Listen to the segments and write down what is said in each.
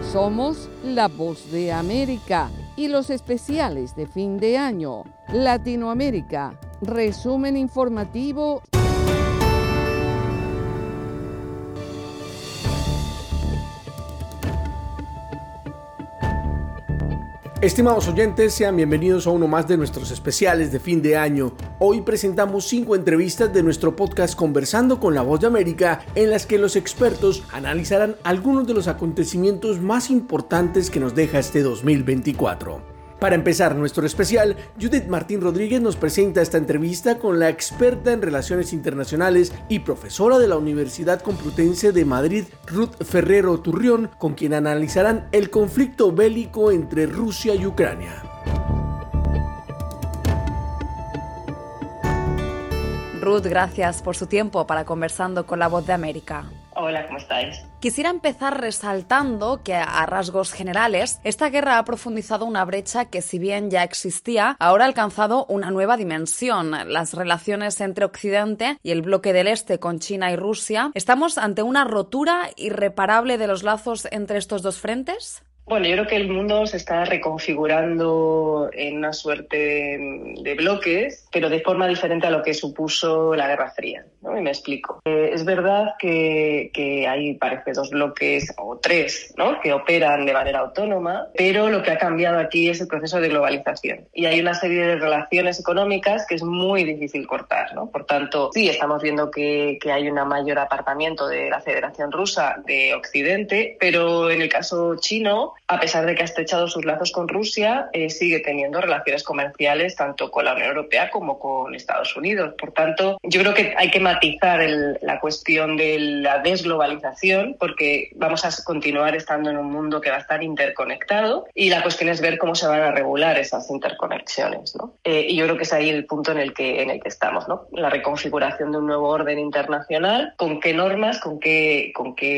Somos la voz de América y los especiales de fin de año. Latinoamérica, resumen informativo. Estimados oyentes, sean bienvenidos a uno más de nuestros especiales de fin de año. Hoy presentamos 5 entrevistas de nuestro podcast Conversando con la Voz de América, en las que los expertos analizarán algunos de los acontecimientos más importantes que nos deja este 2024. Para empezar nuestro especial, Judith Martín Rodríguez nos presenta esta entrevista con la experta en Relaciones Internacionales y profesora de la Universidad Complutense de Madrid, Ruth Ferrero Turrión, con quien analizarán el conflicto bélico entre Rusia y Ucrania. Ruth, gracias por su tiempo para Conversando con la Voz de América. Hola, ¿cómo estáis? Quisiera empezar resaltando que, a rasgos generales, esta guerra ha profundizado una brecha que, si bien ya existía, ahora ha alcanzado una nueva dimensión. Las relaciones entre Occidente y el bloque del Este con China y Rusia. ¿Estamos ante una rotura irreparable de los lazos entre estos dos frentes? Bueno, yo creo que el mundo se está reconfigurando en una suerte de bloques, pero de forma diferente a lo que supuso la Guerra Fría, ¿no? Y me explico. Es verdad que hay, parece, 2 bloques o 3, ¿no?, que operan de manera autónoma, pero lo que ha cambiado aquí es el proceso de globalización. Y hay una serie de relaciones económicas que es muy difícil cortar, ¿no? Por tanto, sí, estamos viendo que hay un mayor apartamiento de la Federación Rusa de Occidente, pero en el caso chino, a pesar de que ha estrechado sus lazos con Rusia, sigue teniendo relaciones comerciales tanto con la Unión Europea como con Estados Unidos. Por tanto, yo creo que hay que matizar la cuestión de la desglobalización, porque vamos a continuar estando en un mundo que va a estar interconectado, y la cuestión es ver cómo se van a regular esas interconexiones, ¿no? Y yo creo que es ahí el punto en el que estamos, ¿no? La reconfiguración de un nuevo orden internacional, con qué normas, de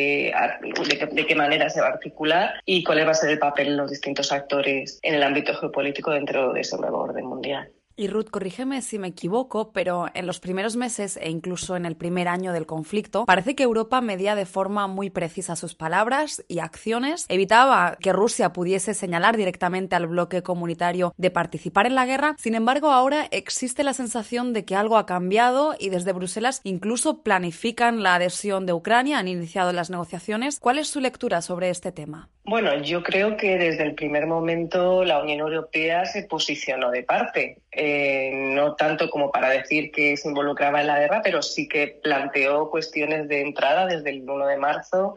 qué manera se va a articular y cuál va a ser el papel de los distintos actores en el ámbito geopolítico dentro de ese nuevo orden mundial. Y Ruth, corrígeme si me equivoco, pero en los primeros meses e incluso en el primer año del conflicto, parece que Europa medía de forma muy precisa sus palabras y acciones, evitaba que Rusia pudiese señalar directamente al bloque comunitario de participar en la guerra. Sin embargo, ahora existe la sensación de que algo ha cambiado y desde Bruselas incluso planifican la adhesión de Ucrania, han iniciado las negociaciones. ¿Cuál es su lectura sobre este tema? Bueno, yo creo que desde el primer momento la Unión Europea se posicionó de parte. No tanto como para decir que se involucraba en la guerra, pero sí que planteó cuestiones de entrada desde el 1 de marzo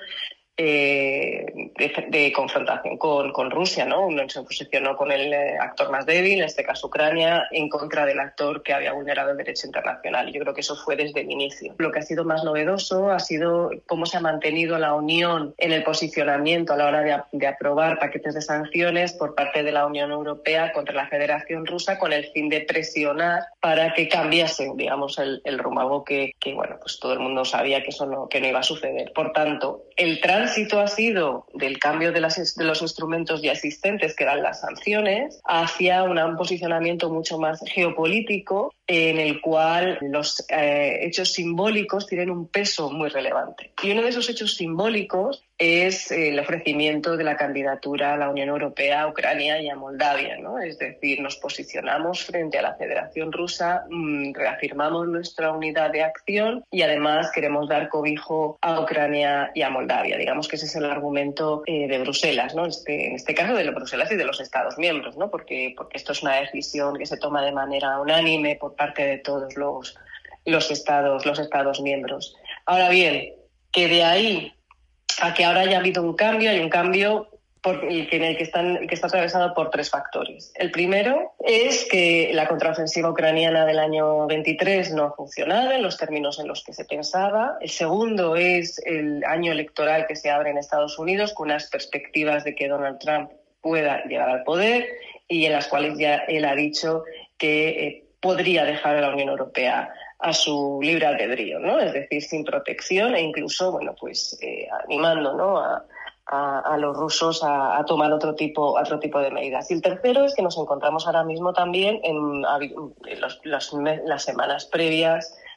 de confrontación con Rusia, ¿no? Uno se posicionó con el actor más débil, en este caso Ucrania, en contra del actor que había vulnerado el derecho internacional. Yo creo que eso fue desde el inicio. Lo que ha sido más novedoso ha sido cómo se ha mantenido la Unión en el posicionamiento a la hora de aprobar paquetes de sanciones por parte de la Unión Europea contra la Federación Rusa, con el fin de presionar para que cambiase, digamos, el rumbo que bueno, pues todo el mundo sabía que no iba a suceder. Por tanto, el tránsito ha sido del cambio de los instrumentos ya existentes, que eran las sanciones, hacia un posicionamiento mucho más geopolítico, en el cual los hechos simbólicos tienen un peso muy relevante. Y uno de esos hechos simbólicos es el ofrecimiento de la candidatura a la Unión Europea a Ucrania y a Moldavia, ¿no? Es decir, nos posicionamos frente a la Federación Rusa, reafirmamos nuestra unidad de acción y además queremos dar cobijo a Ucrania y a Moldavia. Digamos que ese es el argumento de Bruselas, ¿no? En este caso de Bruselas y de los Estados miembros, ¿no? Porque esto es una decisión que se toma de manera unánime por parte de todos los Estados miembros. Ahora bien, que de ahí a que ahora haya habido un cambio, hay un cambio que está atravesado por 3 factores. El primero es que la contraofensiva ucraniana del año 23 no ha funcionado en los términos en los que se pensaba. El segundo es el año electoral que se abre en Estados Unidos, con unas perspectivas de que Donald Trump pueda llegar al poder y en las cuales ya él ha dicho que podría dejar a la Unión Europea a su libre albedrío, ¿no? Es decir, sin protección e incluso, bueno, pues animando, ¿no?, a los rusos a tomar otro tipo de medidas. Y el tercero es que nos encontramos ahora mismo también en las semanas previas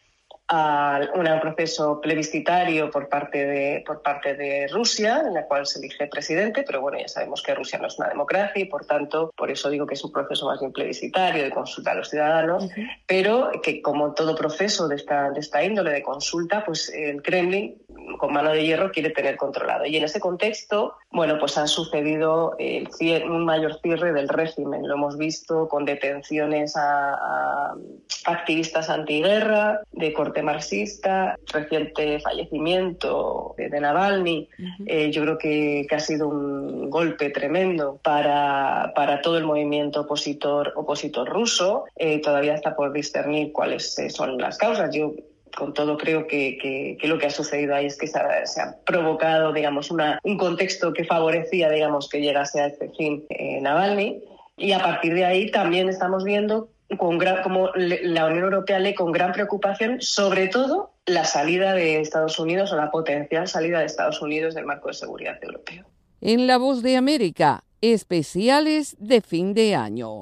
a un proceso plebiscitario por parte de Rusia, en la cual se elige presidente, pero bueno, ya sabemos que Rusia no es una democracia y por tanto, por eso digo que es un proceso más bien plebiscitario de consulta a los ciudadanos, pero que como todo proceso de esta índole de consulta, pues el Kremlin con mano de hierro quiere tener controlado. Y en ese contexto, bueno, pues ha sucedido un mayor cierre del régimen. Lo hemos visto con detenciones a activistas antiguerra, de corte marxista, reciente fallecimiento de Navalny. Yo creo que ha sido un golpe tremendo para todo el movimiento opositor ruso. Todavía está por discernir cuáles son las causas. Yo con todo creo que lo que ha sucedido ahí es que se ha provocado, digamos, un contexto que favorecía, digamos, que llegase a este fin Navalny. Y a partir de ahí también estamos viendo como la Unión Europea lee con gran preocupación, sobre todo, la salida de Estados Unidos o la potencial salida de Estados Unidos del marco de seguridad europeo. En La Voz de América, especiales de fin de año.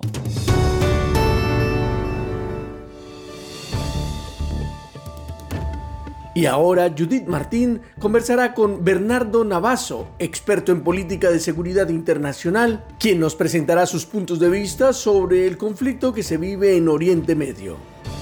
Y ahora Judith Martín conversará con Bernardo Navazo, experto en política de seguridad internacional, quien nos presentará sus puntos de vista sobre el conflicto que se vive en Oriente Medio.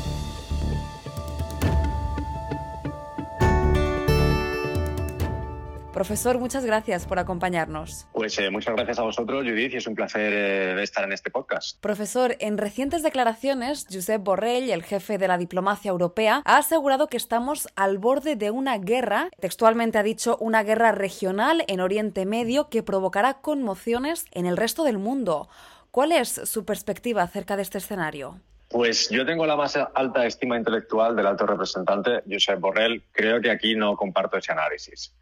Profesor, muchas gracias por acompañarnos. Pues muchas gracias a vosotros, Judith, y es un placer estar en este podcast. Profesor, en recientes declaraciones, Josep Borrell, el jefe de la diplomacia europea, ha asegurado que estamos al borde de una guerra, textualmente ha dicho una guerra regional en Oriente Medio que provocará conmociones en el resto del mundo. ¿Cuál es su perspectiva acerca de este escenario? Pues yo tengo la más alta estima intelectual del alto representante, Josep Borrell. Creo que aquí no comparto ese análisis.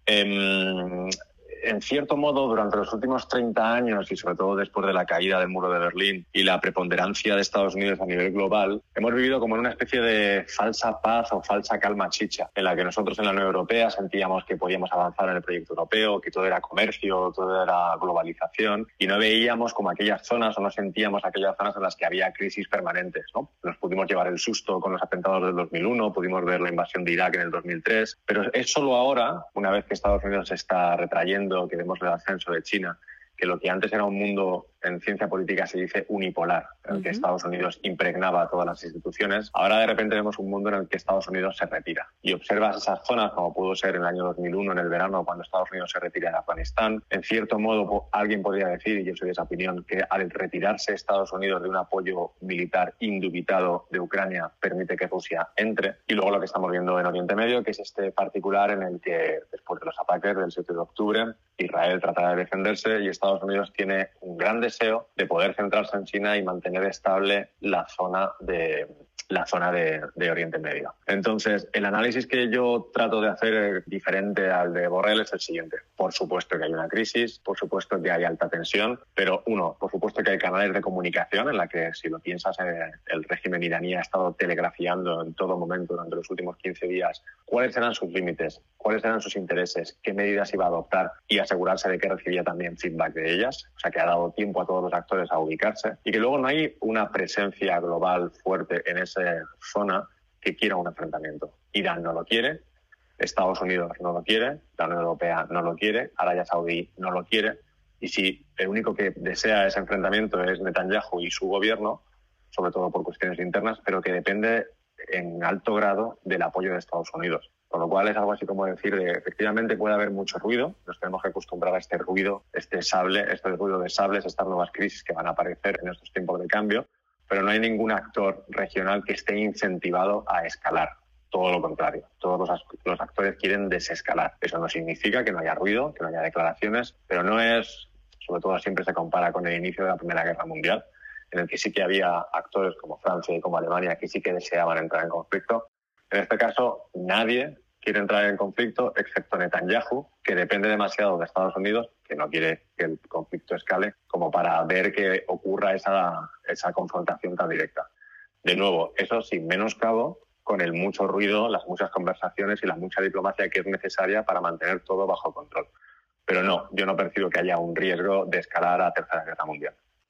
En cierto modo, durante los últimos 30 años y sobre todo después de la caída del muro de Berlín y la preponderancia de Estados Unidos a nivel global, hemos vivido como en una especie de falsa paz o falsa calma chicha, en la que nosotros en la Unión Europea sentíamos que podíamos avanzar en el proyecto europeo, que todo era comercio, todo era globalización, y no veíamos como aquellas zonas o no sentíamos aquellas zonas en las que había crisis permanentes, ¿no? Nos pudimos llevar el susto con los atentados del 2001, pudimos ver la invasión de Irak en el 2003, pero es solo ahora, una vez que Estados Unidos se está retrayendo, que vemos el ascenso de China, que lo que antes era un mundo, en ciencia política se dice unipolar, en el que Estados Unidos impregnaba todas las instituciones, ahora de repente vemos un mundo en el que Estados Unidos se retira. Y observas esas zonas, como pudo ser en el año 2001, en el verano, cuando Estados Unidos se retira de Afganistán. En cierto modo, alguien podría decir, y yo soy de esa opinión, que al retirarse Estados Unidos de un apoyo militar indubitado de Ucrania, permite que Rusia entre. Y luego lo que estamos viendo en Oriente Medio, que es este particular en el que, después de los ataques del 7 de octubre, Israel trata de defenderse y Estados Unidos tiene un gran deseo de poder centrarse en China y mantener estable la zona de Oriente Medio. Entonces, el análisis que yo trato de hacer diferente al de Borrell es el siguiente. Por supuesto que hay una crisis, por supuesto que hay alta tensión, pero por supuesto que hay canales de comunicación en la que, si lo piensas, el régimen iraní ha estado telegrafiando en todo momento durante los últimos 15 días cuáles eran sus límites, cuáles eran sus intereses, qué medidas iba a adoptar y asegurarse de que recibía también feedback de ellas. O sea, que ha dado tiempo a todos los actores a ubicarse y que luego no hay una presencia global fuerte en esa zona que quiera un enfrentamiento. Irán no lo quiere, Estados Unidos no lo quiere, la Unión Europea no lo quiere, Arabia Saudí no lo quiere, y si el único que desea ese enfrentamiento es Netanyahu y su gobierno, sobre todo por cuestiones internas, pero que depende en alto grado del apoyo de Estados Unidos. Con lo cual es algo así como decir de efectivamente puede haber mucho ruido, nos tenemos que acostumbrar a este ruido, este ruido de sables, estas nuevas crisis que van a aparecer en estos tiempos de cambio, pero no hay ningún actor regional que esté incentivado a escalar. Todo lo contrario, todos los actores quieren desescalar. Eso no significa que no haya ruido, que no haya declaraciones, pero no es, sobre todo siempre se compara con el inicio de la Primera Guerra Mundial, en el que sí que había actores como Francia y como Alemania que sí que deseaban entrar en conflicto. En este caso, nadie quiere entrar en conflicto, excepto Netanyahu, que depende demasiado de Estados Unidos, que no quiere que el conflicto escale, como para ver que ocurra esa confrontación tan directa. De nuevo, eso sin menoscabo con el mucho ruido, las muchas conversaciones y la mucha diplomacia que es necesaria para mantener todo bajo control. Pero no, yo no percibo que haya un riesgo de escalar a Tercera Guerra Mundial.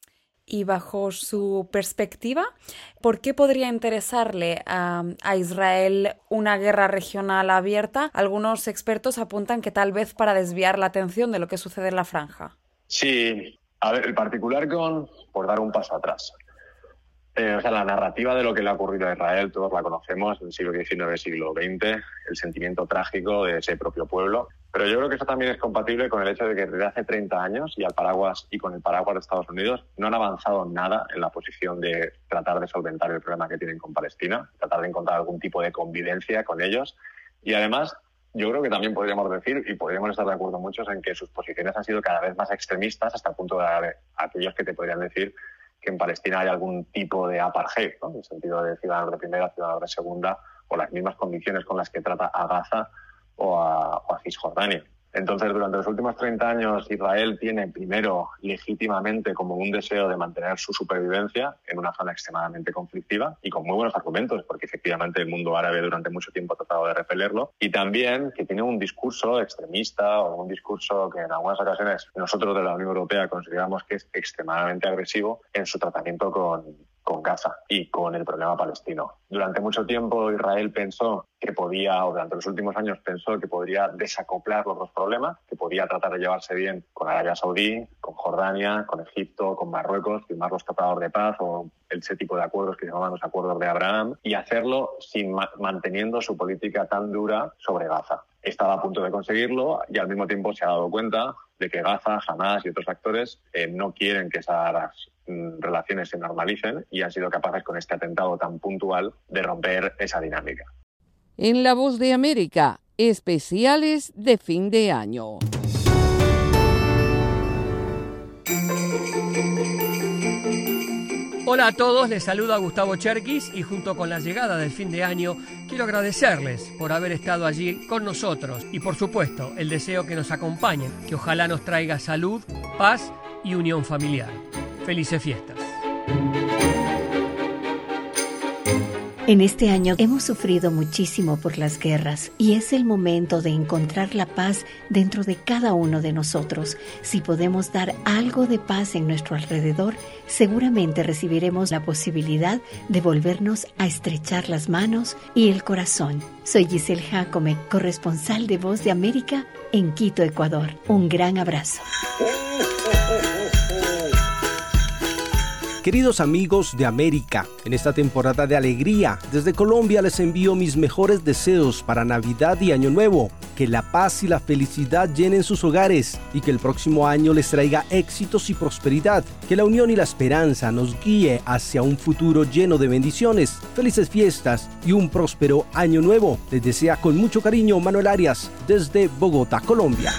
Y bajo su perspectiva, ¿por qué podría interesarle a Israel una guerra regional abierta? Algunos expertos apuntan que tal vez para desviar la atención de lo que sucede en la franja. Sí, a ver, el particular por dar un paso atrás. La narrativa de lo que le ha ocurrido a Israel, todos la conocemos, del siglo XIX, siglo XX, el sentimiento trágico de ese propio pueblo. Pero yo creo que eso también es compatible con el hecho de que desde hace 30 años y con el paraguas de Estados Unidos no han avanzado nada en la posición de tratar de solventar el problema que tienen con Palestina, tratar de encontrar algún tipo de convivencia con ellos. Y además, yo creo que también podríamos decir, y podríamos estar de acuerdo muchos, en que sus posiciones han sido cada vez más extremistas hasta el punto de aquellos que te podrían decir que en Palestina hay algún tipo de apartheid, ¿no? En el sentido de ciudadanos de primera, ciudadanos de segunda, o las mismas condiciones con las que trata a Gaza o a Cisjordania. Entonces, durante los últimos 30 años, Israel tiene primero legítimamente como un deseo de mantener su supervivencia en una zona extremadamente conflictiva y con muy buenos argumentos, porque efectivamente el mundo árabe durante mucho tiempo ha tratado de repelerlo, y también que tiene un discurso extremista o un discurso que en algunas ocasiones nosotros de la Unión Europea consideramos que es extremadamente agresivo en su tratamiento con Gaza y con el problema palestino. Durante mucho tiempo Israel pensó que podía, o durante los últimos años pensó que podría desacoplar los dos problemas, que podía tratar de llevarse bien con Arabia Saudí, con Jordania, con Egipto, con Marruecos, firmar los tratados de paz o ese tipo de acuerdos que llamaban los acuerdos de Abraham, y hacerlo sin manteniendo su política tan dura sobre Gaza. Estaba a punto de conseguirlo y al mismo tiempo se ha dado cuenta de que Gaza, Hamás y otros actores no quieren que esas relaciones se normalicen y han sido capaces con este atentado tan puntual de romper esa dinámica. En La Voz de América, especiales de fin de año. Hola a todos, les saluda Gustavo Cherkis y junto con la llegada del fin de año quiero agradecerles por haber estado allí con nosotros y por supuesto el deseo que nos acompañen, que ojalá nos traiga salud, paz y unión familiar. Felices fiestas. En este año hemos sufrido muchísimo por las guerras y es el momento de encontrar la paz dentro de cada uno de nosotros. Si podemos dar algo de paz en nuestro alrededor, seguramente recibiremos la posibilidad de volvernos a estrechar las manos y el corazón. Soy Giselle Jacome, corresponsal de Voz de América en Quito, Ecuador. Un gran abrazo. Queridos amigos de América, en esta temporada de alegría, desde Colombia les envío mis mejores deseos para Navidad y Año Nuevo. Que la paz y la felicidad llenen sus hogares y que el próximo año les traiga éxitos y prosperidad. Que la unión y la esperanza nos guíe hacia un futuro lleno de bendiciones. Felices fiestas y un próspero Año Nuevo. Les desea con mucho cariño Manuel Arias desde Bogotá, Colombia.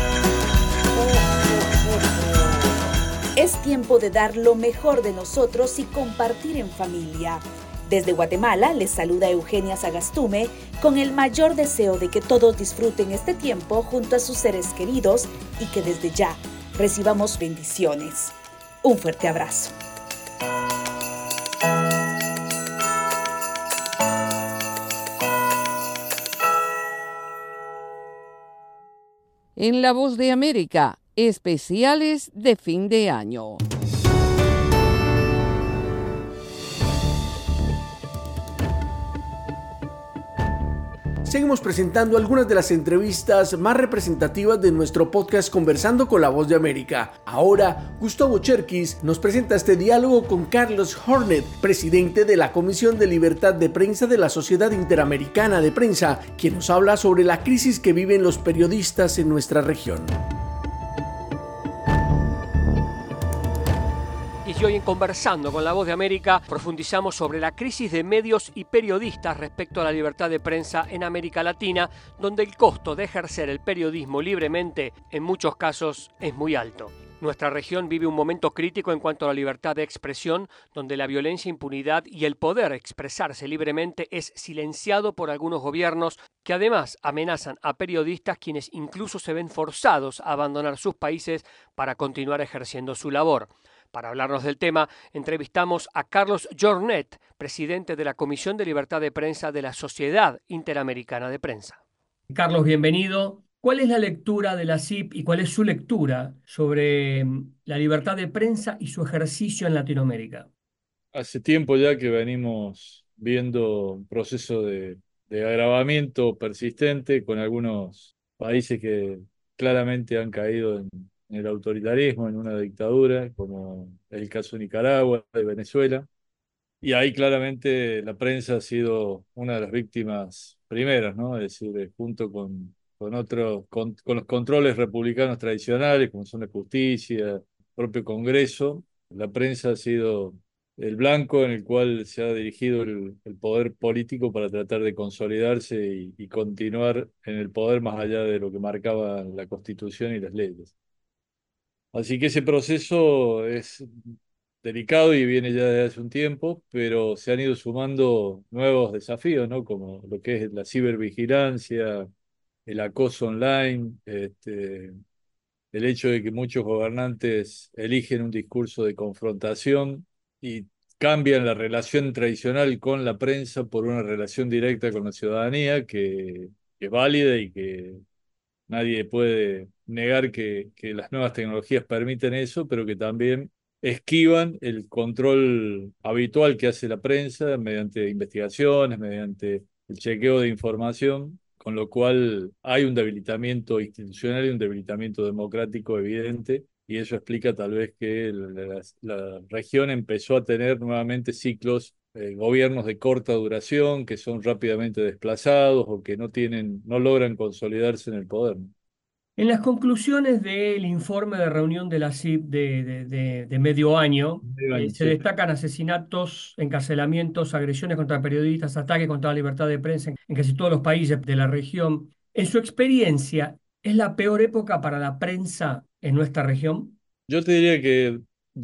Es tiempo de dar lo mejor de nosotros y compartir en familia. Desde Guatemala les saluda Eugenia Sagastume con el mayor deseo de que todos disfruten este tiempo junto a sus seres queridos y que desde ya recibamos bendiciones. Un fuerte abrazo. En La Voz de América, especiales de fin de año. Seguimos presentando algunas de las entrevistas más representativas de nuestro podcast Conversando con la Voz de América. Ahora, Gustavo Cherkis nos presenta este diálogo con Carlos Hornet, presidente de la Comisión de Libertad de Prensa de la Sociedad Interamericana de Prensa, quien nos habla sobre la crisis que viven los periodistas en nuestra región. Y hoy en Conversando con la Voz de América profundizamos sobre la crisis de medios y periodistas respecto a la libertad de prensa en América Latina, donde el costo de ejercer el periodismo libremente en muchos casos es muy alto. Nuestra región vive un momento crítico en cuanto a la libertad de expresión, donde la violencia, impunidad y el poder expresarse libremente es silenciado por algunos gobiernos que además amenazan a periodistas quienes incluso se ven forzados a abandonar sus países para continuar ejerciendo su labor. Para hablarnos del tema, entrevistamos a Carlos Hornet, presidente de la Comisión de Libertad de Prensa de la Sociedad Interamericana de Prensa. Carlos, bienvenido. ¿Cuál es la lectura de la CIP y cuál es su lectura sobre la libertad de prensa y su ejercicio en Latinoamérica? Hace tiempo ya que venimos viendo un proceso de agravamiento persistente con algunos países que claramente han caído en el autoritarismo, en una dictadura, como es el caso de Nicaragua y Venezuela. Y ahí claramente la prensa ha sido una de las víctimas primeras, ¿no? Es decir, junto con los controles republicanos tradicionales, como son la justicia, el propio Congreso, la prensa ha sido el blanco en el cual se ha dirigido el poder político para tratar de consolidarse y continuar en el poder más allá de lo que marcaba la Constitución y las leyes. Así que ese proceso es delicado y viene ya desde hace un tiempo, pero se han ido sumando nuevos desafíos, ¿no? Como lo que es la cibervigilancia, el acoso online, el hecho de que muchos gobernantes eligen un discurso de confrontación y cambian la relación tradicional con la prensa por una relación directa con la ciudadanía que es válida y que nadie puede negar que las nuevas tecnologías permiten eso, pero que también esquivan el control habitual que hace la prensa mediante investigaciones, mediante el chequeo de información, con lo cual hay un debilitamiento institucional y un debilitamiento democrático evidente, y eso explica tal vez que la región empezó a tener nuevamente ciclos, gobiernos de corta duración, que son rápidamente desplazados o que no logran consolidarse en el poder. En las conclusiones del informe de reunión de la CIP de medio año, se Sí. destacan asesinatos, encarcelamientos, agresiones contra periodistas, ataques contra la libertad de prensa en casi todos los países de la región. En su experiencia, ¿es la peor época para la prensa en nuestra región? Yo te diría que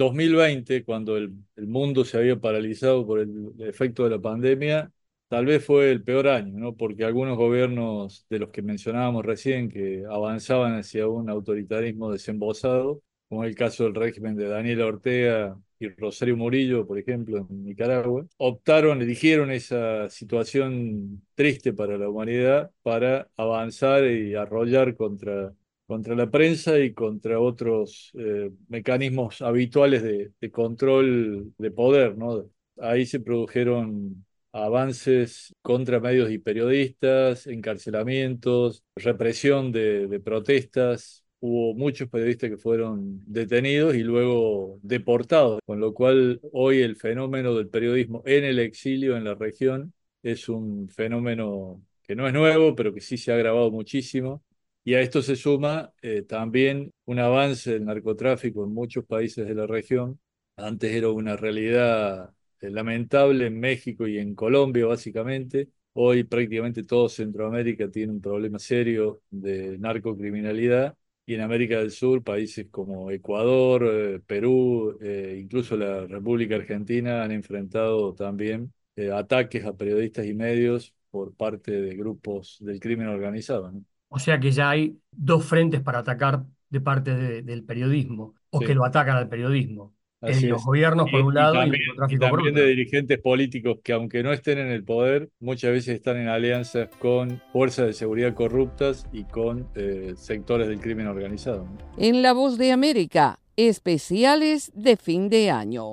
2020, cuando el mundo se había paralizado por el efecto de la pandemia, tal vez fue el peor año, ¿no? Porque algunos gobiernos de los que mencionábamos recién, que avanzaban hacia un autoritarismo desembosado, como el caso del régimen de Daniel Ortega y Rosario Murillo, por ejemplo, en Nicaragua, eligieron esa situación triste para la humanidad para avanzar y arrollar contra la prensa y contra otros mecanismos habituales de control de poder, ¿no? Ahí se produjeron avances contra medios y periodistas, encarcelamientos, represión de protestas. Hubo muchos periodistas que fueron detenidos y luego deportados, con lo cual hoy el fenómeno del periodismo en el exilio en la región es un fenómeno que no es nuevo, pero que sí se ha agravado muchísimo. Y a esto se suma también un avance del narcotráfico en muchos países de la región. Antes era una realidad lamentable en México y en Colombia, básicamente. Hoy prácticamente todo Centroamérica tiene un problema serio de narcocriminalidad. Y en América del Sur, países como Ecuador, Perú, incluso la República Argentina han enfrentado también ataques a periodistas y medios por parte de grupos del crimen organizado, ¿no? O sea que ya hay dos frentes para atacar de parte del periodismo, o Sí. que lo atacan al periodismo. Así Los es. gobiernos por un lado y el Y narcotráfico por también otro. de dirigentes políticos que, aunque no estén en el poder, muchas veces están en alianzas con fuerzas de seguridad corruptas y con sectores del crimen organizado, ¿no? En La Voz de América, especiales de fin de año.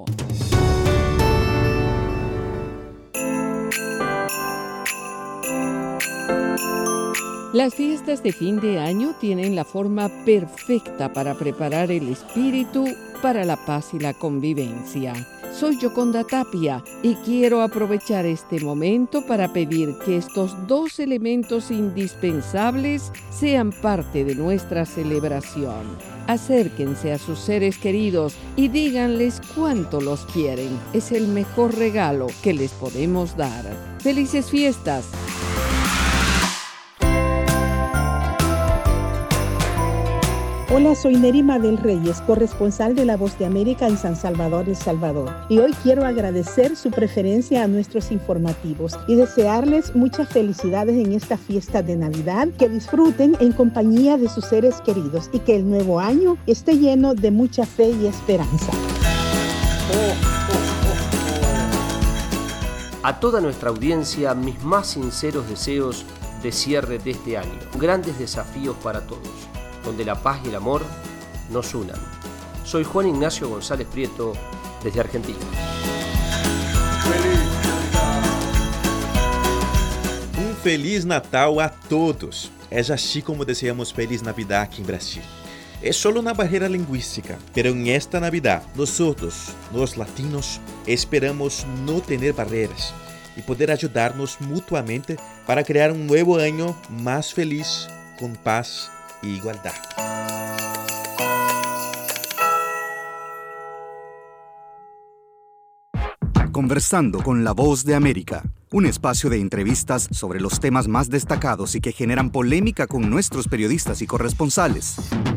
Las fiestas de fin de año tienen la forma perfecta para preparar el espíritu para la paz y la convivencia. Soy Yoconda Tapia y quiero aprovechar este momento para pedir que estos dos elementos indispensables sean parte de nuestra celebración. Acérquense a sus seres queridos y díganles cuánto los quieren. Es el mejor regalo que les podemos dar. ¡Felices fiestas! Hola, soy Nerima del Reyes, corresponsal de La Voz de América en San Salvador, El Salvador. Y hoy quiero agradecer su preferencia a nuestros informativos y desearles muchas felicidades en esta fiesta de Navidad, que disfruten en compañía de sus seres queridos y que el nuevo año esté lleno de mucha fe y esperanza. A toda nuestra audiencia, mis más sinceros deseos de cierre de este año. Grandes desafíos para todos, donde la paz y el amor nos unan. Soy Juan Ignacio González Prieto, desde Argentina. Feliz Natal a todos! É assim como desejamos Feliz Navidad aqui em Brasil. É solo uma barreira linguística, pero en esta Navidad, nosotros, los latinos, esperamos no tener barreiras e poder ayudarnos mutuamente para crear um novo ano mais feliz, com paz e igualdade. Conversando con la Voz de América, un espacio de entrevistas sobre los temas más destacados y que generan polémica con nuestros periodistas y corresponsales.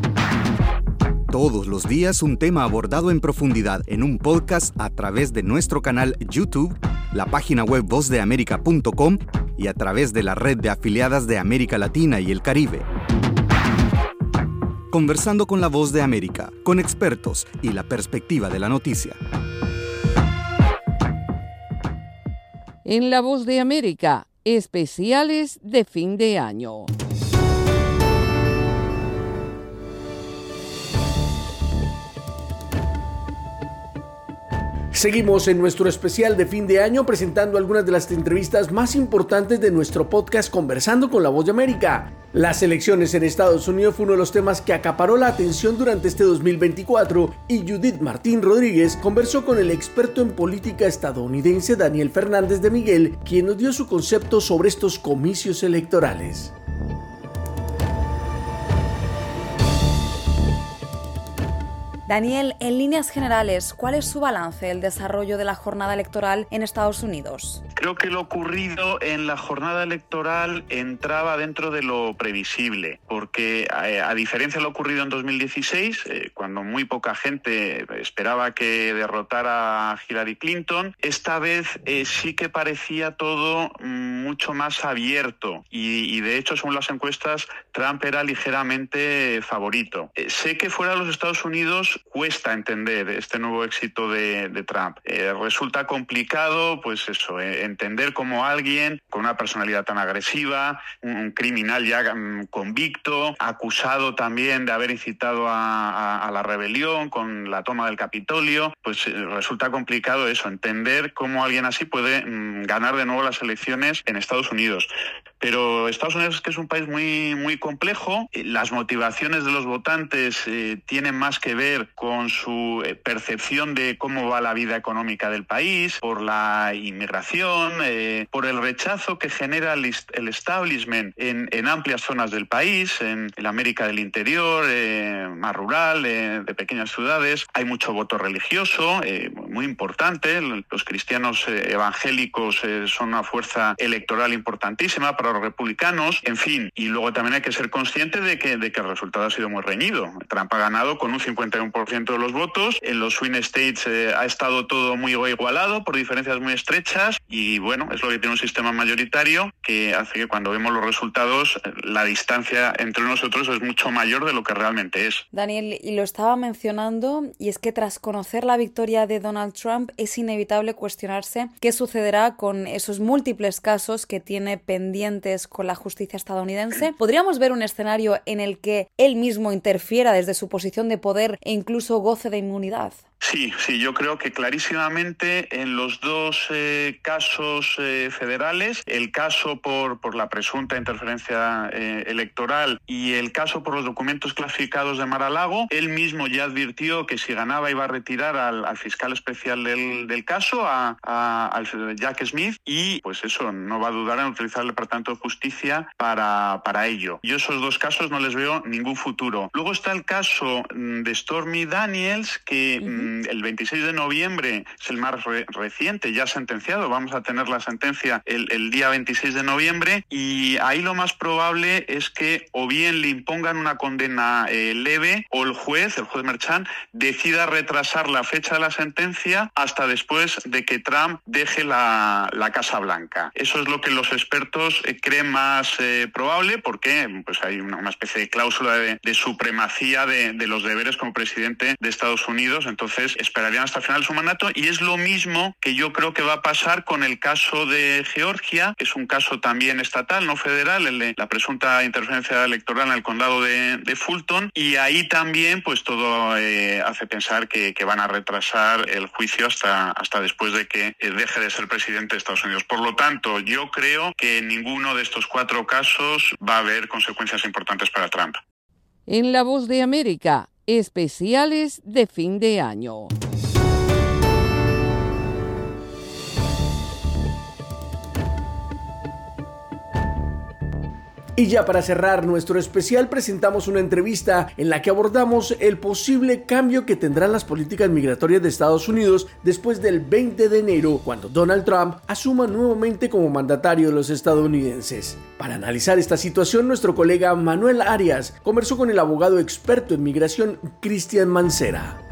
Todos los días un tema abordado en profundidad en un podcast a través de nuestro canal YouTube, la página web vozdeamerica.com y a través de la red de afiliadas de América Latina y el Caribe. Conversando con la Voz de América, con expertos y la perspectiva de la noticia. En La Voz de América, especiales de fin de año. Seguimos en nuestro especial de fin de año presentando algunas de las entrevistas más importantes de nuestro podcast Conversando con la Voz de América. Las elecciones en Estados Unidos fue uno de los temas que acaparó la atención durante este 2024 y Judith Martín Rodríguez conversó con el experto en política estadounidense Daniel Fernández de Miguel, quien nos dio su concepto sobre estos comicios electorales. Daniel, en líneas generales, ¿cuál es su balance del desarrollo de la jornada electoral en Estados Unidos? Creo que lo ocurrido en la jornada electoral entraba dentro de lo previsible, porque a diferencia de lo ocurrido en 2016, cuando muy poca gente esperaba que derrotara a Hillary Clinton, esta vez sí que parecía todo mucho más abierto y de hecho, según las encuestas, Trump era ligeramente favorito. Sé que fuera de los Estados Unidos cuesta entender este nuevo éxito de Trump. Resulta complicado, pues eso, entender cómo alguien con una personalidad tan agresiva, un criminal ya convicto, acusado también de haber incitado a la rebelión con la toma del Capitolio, pues resulta complicado eso, entender cómo alguien así puede ganar de nuevo las elecciones en Estados Unidos. Pero Estados Unidos es que es un país muy complejo. Las motivaciones de los votantes tienen más que ver con su percepción de cómo va la vida económica del país, por la inmigración, por el rechazo que genera el establishment en amplias zonas del país, en la América del interior, más rural, de pequeñas ciudades. Hay mucho voto religioso, muy importante. Los cristianos evangélicos son una fuerza electoral importantísima para los republicanos, en fin, y luego también hay que ser consciente de que el resultado ha sido muy reñido. Trump ha ganado con un 51% de los votos, en los swing states ha estado todo muy igualado por diferencias muy estrechas y bueno, es lo que tiene un sistema mayoritario que hace que cuando vemos los resultados la distancia entre nosotros es mucho mayor de lo que realmente es. Daniel, y lo estaba mencionando, y es que tras conocer la victoria de Donald Trump es inevitable cuestionarse qué sucederá con esos múltiples casos que tiene pendientes con la justicia estadounidense. ¿Podríamos ver un escenario en el que él mismo interfiera desde su posición de poder e incluso goce de inmunidad? Sí, yo creo que clarísimamente en los dos casos federales, el caso por la presunta interferencia electoral y el caso por los documentos clasificados de Mar-a-Lago, él mismo ya advirtió que si ganaba iba a retirar al fiscal especial del caso, al Jack Smith, y pues eso, no va a dudar en utilizar el Departamento de Justicia para ello. Yo esos dos casos no les veo ningún futuro. Luego está el caso de Stormy Daniels, que el 26 de noviembre es el más reciente, ya sentenciado. Vamos a tener la sentencia el día 26 de noviembre y ahí lo más probable es que o bien le impongan una condena leve o el juez Merchan, decida retrasar la fecha de la sentencia hasta después de que Trump deje la Casa Blanca. Eso es lo que los expertos creen más probable porque pues hay una especie de cláusula de supremacía de los deberes como presidente de Estados Unidos. Entonces entonces esperarían hasta el final de su mandato, y es lo mismo que yo creo que va a pasar con el caso de Georgia, que es un caso también estatal, no federal, el de la presunta interferencia electoral en el condado de Fulton, y ahí también pues todo hace pensar que van a retrasar el juicio hasta después de que deje de ser presidente de Estados Unidos. Por lo tanto, yo creo que en ninguno de estos 4 casos va a haber consecuencias importantes para Trump. En La Voz de América, especiales de fin de año. Y ya para cerrar nuestro especial presentamos una entrevista en la que abordamos el posible cambio que tendrán las políticas migratorias de Estados Unidos después del 20 de enero, cuando Donald Trump asuma nuevamente como mandatario de los estadounidenses. Para analizar esta situación, nuestro colega Manuel Arias conversó con el abogado experto en migración Cristian Mancera.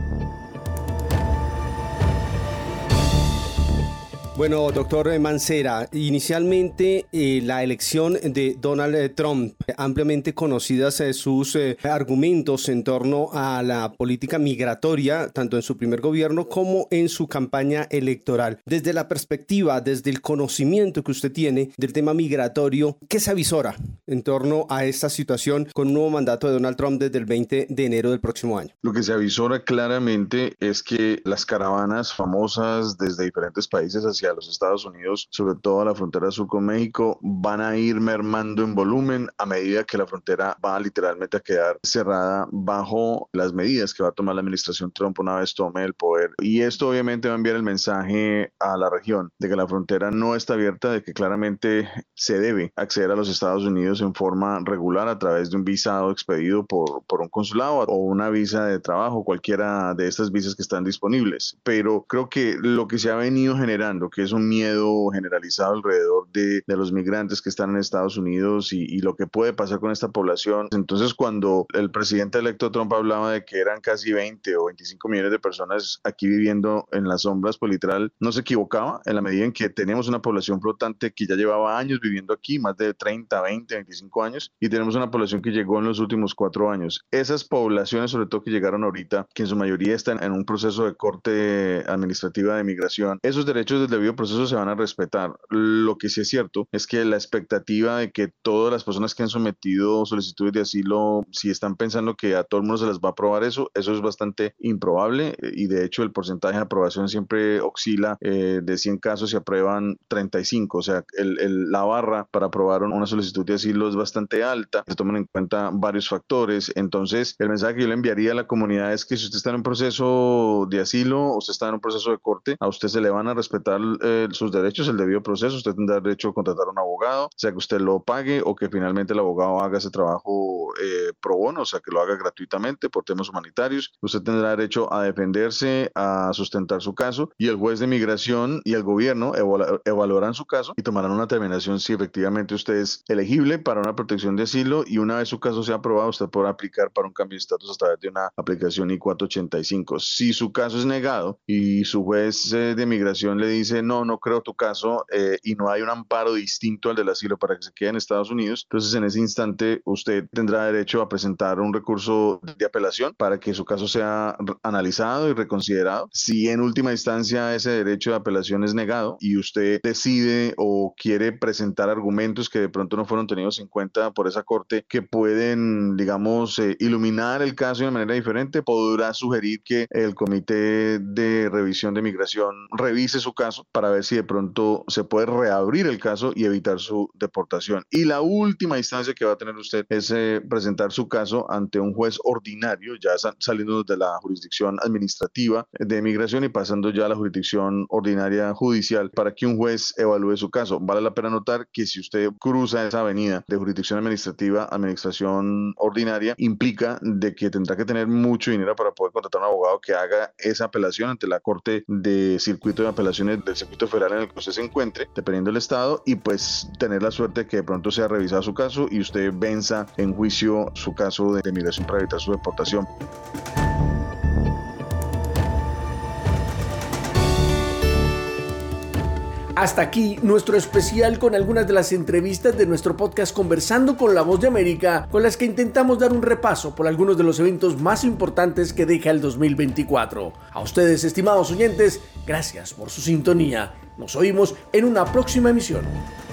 Bueno, doctor Mancera, inicialmente la elección de Donald Trump, ampliamente conocidas sus argumentos en torno a la política migratoria, tanto en su primer gobierno como en su campaña electoral. Desde la perspectiva, desde el conocimiento que usted tiene del tema migratorio, ¿qué se avisora en torno a esta situación con un nuevo mandato de Donald Trump desde el 20 de enero del próximo año? Lo que se avisora claramente es que las caravanas famosas desde diferentes países hacia los Estados Unidos, sobre todo a la frontera sur con México, van a ir mermando en volumen a medida que la frontera va literalmente a quedar cerrada bajo las medidas que va a tomar la administración Trump una vez tome el poder. Y esto obviamente va a enviar el mensaje a la región de que la frontera no está abierta, de que claramente se debe acceder a los Estados Unidos en forma regular a través de un visado expedido por un consulado o una visa de trabajo, cualquiera de estas visas que están disponibles. Pero creo que lo que se ha venido generando, que es un miedo generalizado alrededor de los migrantes que están en Estados Unidos y lo que puede pasar con esta población. Entonces, cuando el presidente electo Trump hablaba de que eran casi 20 o 25 millones de personas aquí viviendo en las sombras, pues literal no se equivocaba, en la medida en que tenemos una población flotante que ya llevaba años viviendo aquí, más de 30, 20, 25 años, y tenemos una población que llegó en los últimos 4 años. Esas poblaciones, sobre todo que llegaron ahorita, que en su mayoría están en un proceso de corte administrativa de migración, esos derechos del debido proceso se van a respetar. Lo que sí es cierto es que la expectativa de que todas las personas que han sometido solicitudes de asilo, si están pensando que a todo el mundo se les va a aprobar eso es bastante improbable, y de hecho el porcentaje de aprobación siempre oscila, de 100 casos se aprueban 35, o sea, la barra para aprobar una solicitud de asilo es bastante alta, se toman en cuenta varios factores. Entonces el mensaje que yo le enviaría a la comunidad es que si usted está en un proceso de asilo o usted está en un proceso de corte, a usted se le van a respetar sus derechos, el debido proceso. Usted tendrá derecho a contratar a un abogado, sea que usted lo pague o que finalmente el abogado haga ese trabajo pro bono, o sea que lo haga gratuitamente por temas humanitarios. Usted tendrá derecho a defenderse, a sustentar su caso, y el juez de migración y el gobierno evaluarán su caso y tomarán una determinación si efectivamente usted es elegible para una protección de asilo, y una vez su caso sea aprobado, usted podrá aplicar para un cambio de estatus a través de una aplicación I-485. Si su caso es negado y su juez de migración le dice no creo tu caso, y no hay un amparo distinto al del asilo para que se quede en Estados Unidos, entonces en ese instante usted tendrá derecho a presentar un recurso de apelación para que su caso sea analizado y reconsiderado. Si en última instancia ese derecho de apelación es negado y usted decide o quiere presentar argumentos que de pronto no fueron tenidos en cuenta por esa corte que pueden, digamos, iluminar el caso de manera diferente, podrá sugerir que el comité de revisión de migración revise su caso para ver si de pronto se puede reabrir el caso y evitar su deportación. Y la última instancia que va a tener usted es presentar su caso ante un juez ordinario, ya saliendo de la jurisdicción administrativa de migración y pasando ya a la jurisdicción ordinaria judicial, para que un juez evalúe su caso. Vale la pena notar que si usted cruza esa avenida de jurisdicción administrativa a administración ordinaria, implica de que tendrá que tener mucho dinero para poder contratar a un abogado que haga esa apelación ante la Corte de Circuito de Apelaciones del Circuito Federal en el que usted se encuentre, dependiendo del estado, y pues tener la suerte de que de pronto sea revisado su caso y usted venza en juicio su caso de migración para evitar su deportación. Hasta aquí nuestro especial con algunas de las entrevistas de nuestro podcast Conversando con la Voz de América, con las que intentamos dar un repaso por algunos de los eventos más importantes que deja el 2024. A ustedes, estimados oyentes, gracias por su sintonía. Nos oímos en una próxima emisión.